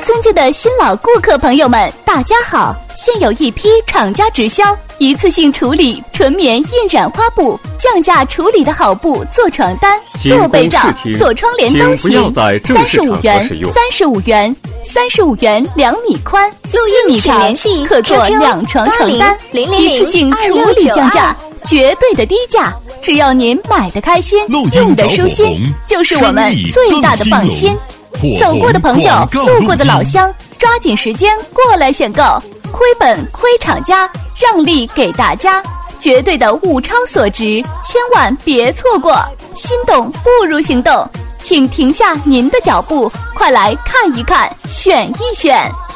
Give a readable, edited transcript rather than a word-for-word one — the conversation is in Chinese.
尊敬的新老顾客朋友们，大家好！现有一批厂家直销一次性处理纯棉印染花布，降价处理的好布做床单、做被罩、做窗帘都行。35元，35元，35元2米宽， 录音请联系，可做2床床单，一次性处理降价，绝对的低价。只要您买的开心，用的舒心，就是我们最大的放心。走过的朋友，路过的老乡，抓紧时间过来选购，亏本亏厂家，让利给大家，绝对的物超所值，千万别错过！心动不如行动，请停下您的脚步，快来看一看，选一选。